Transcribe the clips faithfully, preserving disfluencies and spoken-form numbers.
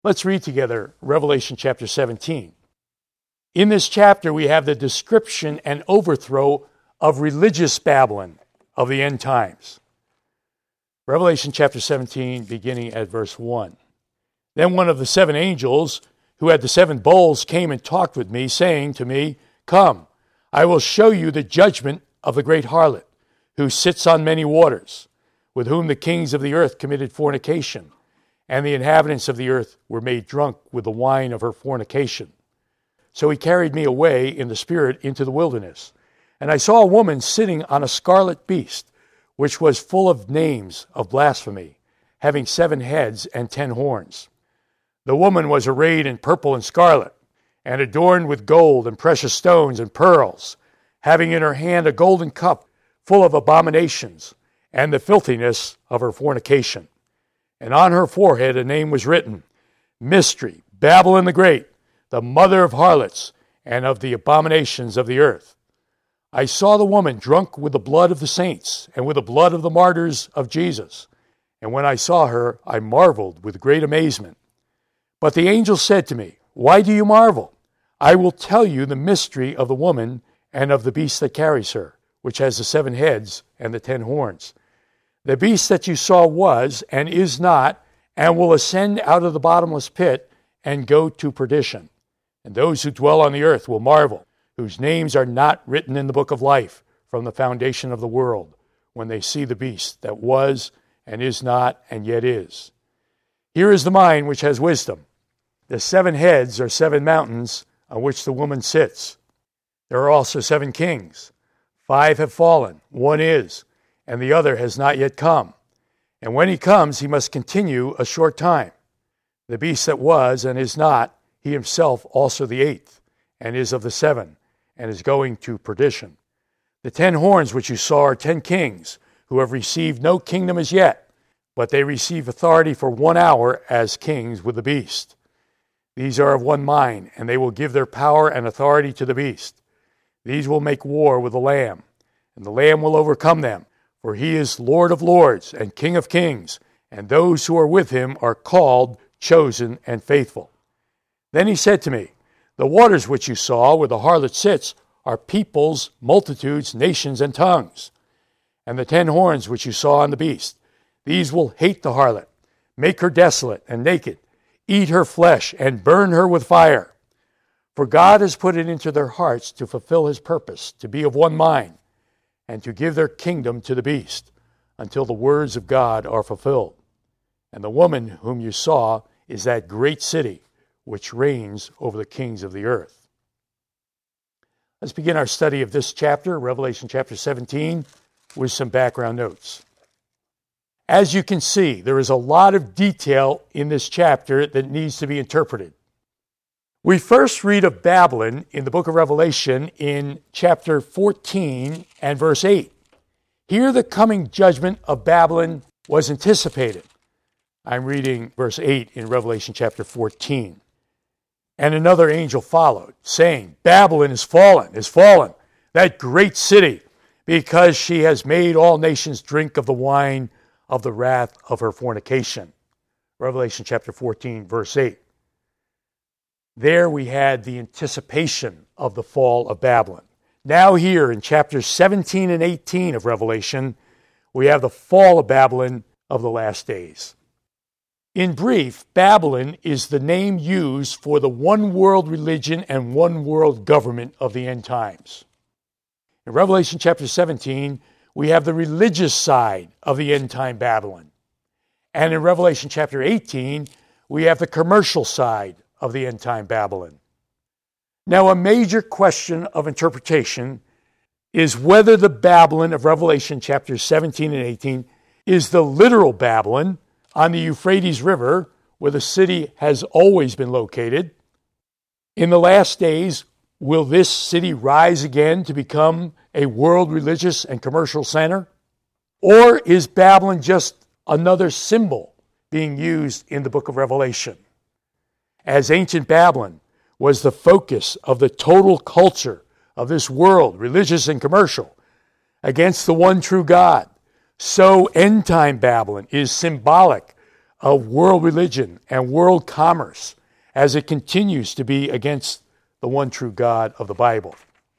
Let's read together Revelation chapter seventeen. In this chapter, we have the description and overthrow of religious Babylon of the end times. Revelation chapter seventeen, beginning at verse one. Then one of the seven angels who had the seven bowls came and talked with me, saying to me, "Come, I will show you the judgment of the great harlot, who sits on many waters, with whom the kings of the earth committed fornication, and the inhabitants of the earth were made drunk with the wine of her fornication." So he carried me away in the spirit into the wilderness. And I saw a woman sitting on a scarlet beast, which was full of names of blasphemy, having seven heads and ten horns. The woman was arrayed in purple and scarlet, and adorned with gold and precious stones and pearls, having in her hand a golden cup full of abominations and the filthiness of her fornication. And on her forehead a name was written, Mystery, Babylon the Great, the mother of harlots and of the abominations of the earth. I saw the woman drunk with the blood of the saints and with the blood of the martyrs of Jesus. And when I saw her, I marveled with great amazement. But the angel said to me, "Why do you marvel? I will tell you the mystery of the woman and of the beast that carries her, which has the seven heads and the ten horns. The beast that you saw was and is not, and will ascend out of the bottomless pit and go to perdition. And those who dwell on the earth will marvel, whose names are not written in the book of life from the foundation of the world, when they see the beast that was and is not and yet is. Here is the mind which has wisdom. The seven heads are seven mountains on which the woman sits. There are also seven kings. Five have fallen, one is, and the other has not yet come. And when he comes, he must continue a short time. The beast that was and is not, he himself also the eighth, and is of the seven, and is going to perdition. The ten horns which you saw are ten kings, who have received no kingdom as yet, but they receive authority for one hour as kings with the beast. These are of one mind, and they will give their power and authority to the beast. These will make war with the Lamb, and the Lamb will overcome them, for he is Lord of lords and King of kings, and those who are with him are called, chosen, and faithful. Then he said to me, The waters which you saw where the harlot sits are peoples, multitudes, nations, and tongues. And the ten horns which you saw on the beast, these will hate the harlot, make her desolate and naked, eat her flesh, and burn her with fire. For God has put it into their hearts to fulfill his purpose, to be of one mind, and to give their kingdom to the beast, until the words of God are fulfilled. And the woman whom you saw is that great city, which reigns over the kings of the earth. Let's begin our study of this chapter, Revelation chapter seventeen, with some background notes. As you can see, there is a lot of detail in this chapter that needs to be interpreted. We first read of Babylon in the book of Revelation in chapter fourteen and verse eight. Here the coming judgment of Babylon was anticipated. I'm reading verse eight in Revelation chapter fourteen. And another angel followed, saying, Babylon is fallen, is fallen, that great city, because she has made all nations drink of the wine of the wrath of her fornication. Revelation chapter fourteen, verse eight. There we had the anticipation of the fall of Babylon. Now here in chapters seventeen and eighteen of Revelation, we have the fall of Babylon of the last days. In brief, Babylon is the name used for the one world religion and one world government of the end times. In Revelation chapter seventeen, we have the religious side of the end time Babylon. And in Revelation chapter eighteen, we have the commercial side of the end time Babylon. Now, a major question of interpretation is whether the Babylon of Revelation chapters seventeen and eighteen is the literal Babylon on the Euphrates River, where the city has always been located. In the last days, will this city rise again to become a world religious and commercial center? Or is Babylon just another symbol being used in the book of Revelation? As ancient Babylon was the focus of the total culture of this world, religious and commercial, against the one true God, so end-time Babylon is symbolic of world religion and world commerce as it continues to be against the one true God of the Bible.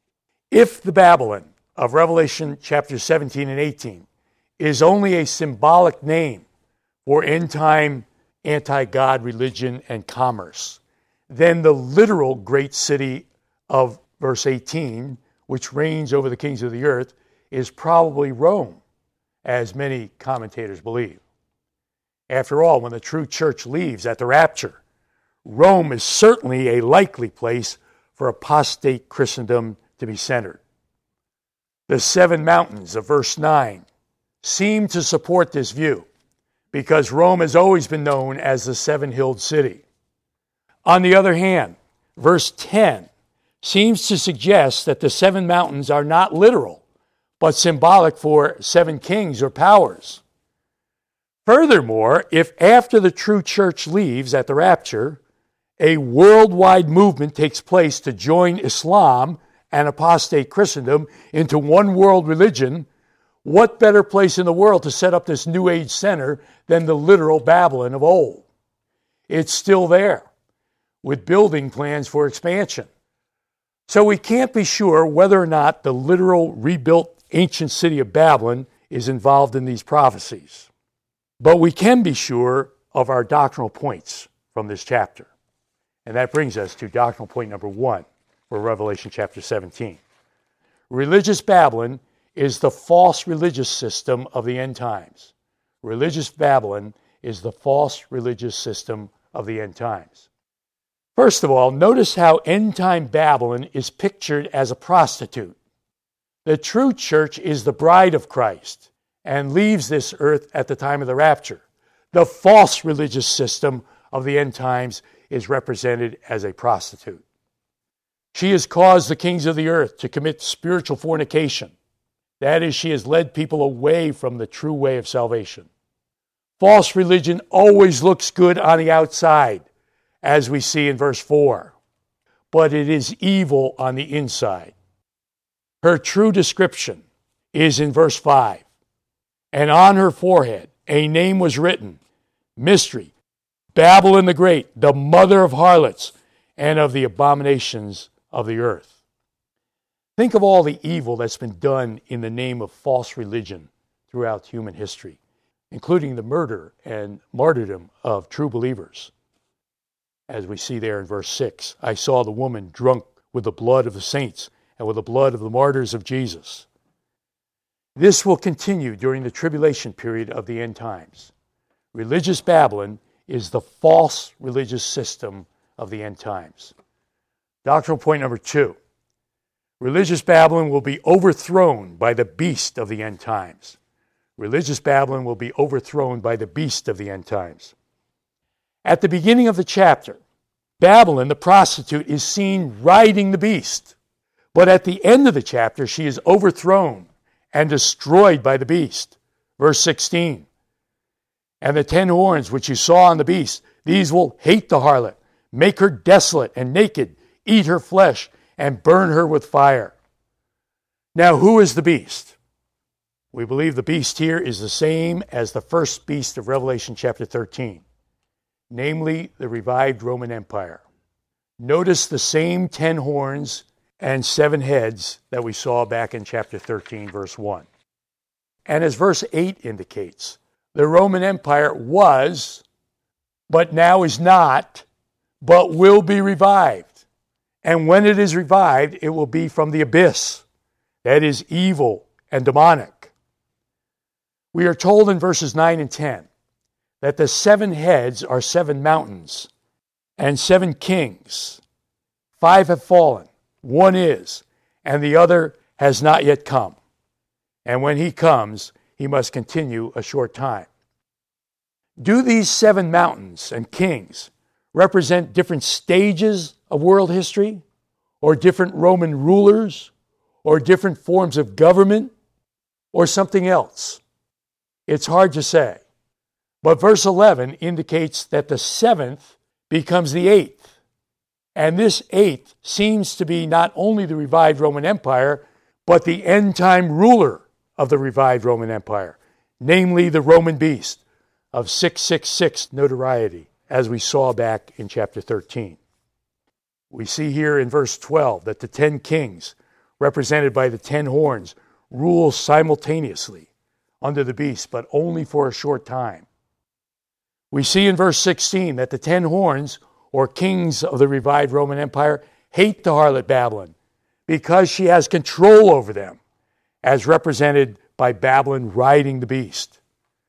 If the Babylon of Revelation chapters seventeen and eighteen is only a symbolic name for end-time anti-God religion and commerce, then the literal great city of verse eighteen, which reigns over the kings of the earth, is probably Rome, as many commentators believe. After all, when the true church leaves at the rapture, Rome is certainly a likely place for apostate Christendom to be centered. The seven mountains of verse nine seem to support this view because Rome has always been known as the seven-hilled city. On the other hand, verse ten seems to suggest that the seven mountains are not literal, but symbolic for seven kings or powers. Furthermore, if after the true church leaves at the rapture, a worldwide movement takes place to join Islam and apostate Christendom into one world religion, what better place in the world to set up this New Age center than the literal Babylon of old? It's still there, with building plans for expansion. So we can't be sure whether or not the literal rebuilt ancient city of Babylon is involved in these prophecies. But we can be sure of our doctrinal points from this chapter. And that brings us to doctrinal point number one for Revelation chapter seventeen. Religious Babylon is the false religious system of the end times. Religious Babylon is the false religious system of the end times. First of all, notice how end-time Babylon is pictured as a prostitute. The true church is the bride of Christ and leaves this earth at the time of the rapture. The false religious system of the end times is represented as a prostitute. She has caused the kings of the earth to commit spiritual fornication. That is, she has led people away from the true way of salvation. False religion always looks good on the outside, as we see in verse four, but it is evil on the inside. Her true description is in verse five. And on her forehead a name was written, Mystery, Babylon the Great, the mother of harlots and of the abominations of the earth. Think of all the evil that's been done in the name of false religion throughout human history, including the murder and martyrdom of true believers. As we see there in verse six, I saw the woman drunk with the blood of the saints and with the blood of the martyrs of Jesus. This will continue during the tribulation period of the end times. Religious Babylon is the false religious system of the end times. Doctrinal point number two. Religious Babylon will be overthrown by the beast of the end times. Religious Babylon will be overthrown by the beast of the end times. At the beginning of the chapter, Babylon, the prostitute, is seen riding the beast. But at the end of the chapter, she is overthrown and destroyed by the beast. Verse sixteen. And the ten horns which you saw on the beast, these will hate the harlot, make her desolate and naked, eat her flesh, and burn her with fire. Now, who is the beast? We believe the beast here is the same as the first beast of Revelation chapter thirteen, namely the revived Roman Empire. Notice the same ten horns and seven heads that we saw back in chapter thirteen, verse one. And as verse eight indicates, the Roman Empire was, but now is not, but will be revived. And when it is revived, it will be from the abyss, that is evil and demonic. We are told in verses nine and ten that the seven heads are seven mountains and seven kings. Five have fallen, one is, and the other has not yet come. And when he comes, he must continue a short time. Do these seven mountains and kings represent different stages of world history, or different Roman rulers, or different forms of government, or something else? It's hard to say. But verse eleven indicates that the seventh becomes the eighth. And this eighth seems to be not only the revived Roman Empire, but the end-time ruler of the revived Roman Empire, namely the Roman beast, of six six six notoriety, as we saw back in chapter thirteen. We see here in verse twelve that the ten kings, represented by the ten horns, rule simultaneously under the beast, but only for a short time. We see in verse sixteen that the ten horns, or kings of the revived Roman Empire, hate the harlot Babylon because she has control over them, as represented by Babylon riding the beast.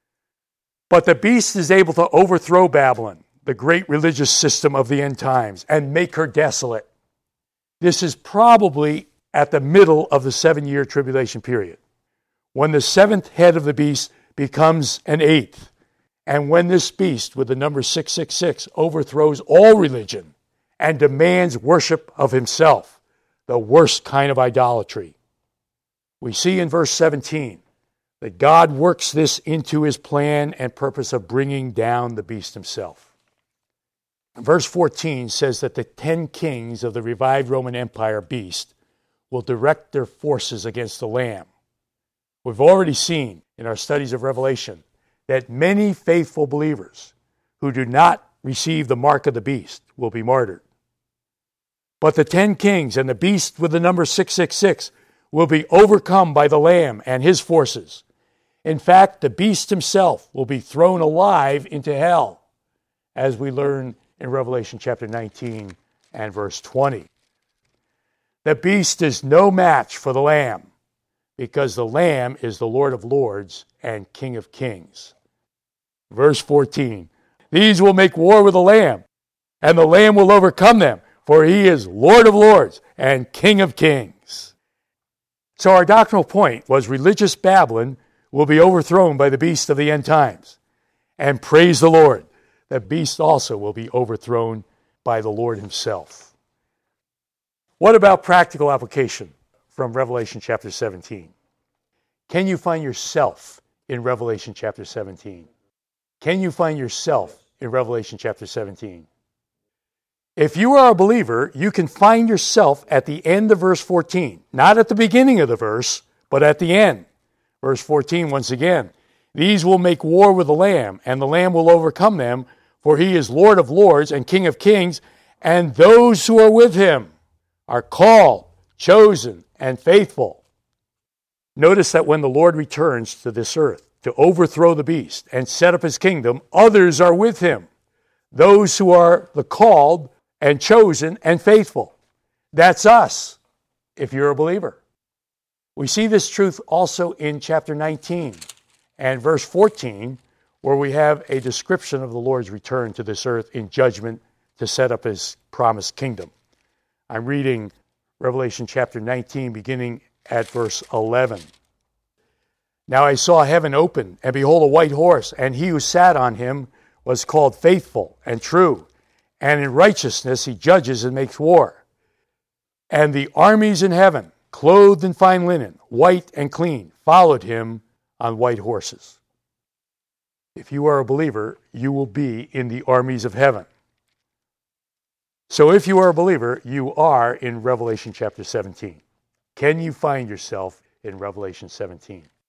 But the beast is able to overthrow Babylon, the great religious system of the end times, and make her desolate. This is probably at the middle of the seven-year tribulation period, when the seventh head of the beast becomes an eighth, and when this beast with the number six six six overthrows all religion and demands worship of himself, the worst kind of idolatry. We see in verse seventeen that God works this into his plan and purpose of bringing down the beast himself. Verse fourteen says that the ten kings of the revived Roman Empire beast will direct their forces against the Lamb. We've already seen in our studies of Revelation that many faithful believers who do not receive the mark of the beast will be martyred. But the ten kings and the beast with the number six six six will be overcome by the Lamb and his forces. In fact, the beast himself will be thrown alive into hell, as we learn in Revelation chapter nineteen and verse twenty. The beast is no match for the Lamb, because the Lamb is the Lord of lords and King of kings. Verse fourteen, these will make war with the Lamb, and the Lamb will overcome them, for he is Lord of lords and King of kings. So our doctrinal point was religious Babylon will be overthrown by the beast of the end times. And praise the Lord, the beast also will be overthrown by the Lord himself. What about practical application from Revelation chapter seventeen? Can you find yourself in Revelation chapter seventeen? Can you find yourself in Revelation chapter seventeen? If you are a believer, you can find yourself at the end of verse fourteen. Not at the beginning of the verse, but at the end. Verse fourteen, once again, these will make war with the Lamb, and the Lamb will overcome them, for he is Lord of lords and King of kings, and those who are with him are called, chosen, and faithful. Notice that when the Lord returns to this earth to overthrow the beast and set up his kingdom, others are with him. Those who are the called and chosen and faithful. That's us, if you're a believer. We see this truth also in chapter nineteen and verse fourteen, where we have a description of the Lord's return to this earth in judgment to set up his promised kingdom. I'm reading Revelation chapter nineteen, beginning at verse eleven. Now I saw heaven open, and behold, a white horse, and he who sat on him was called Faithful and True, and in righteousness he judges and makes war. And the armies in heaven, clothed in fine linen, white and clean, followed him on white horses. If you are a believer, you will be in the armies of heaven. So if you are a believer, you are in Revelation chapter seventeen. Can you find yourself in Revelation seventeen?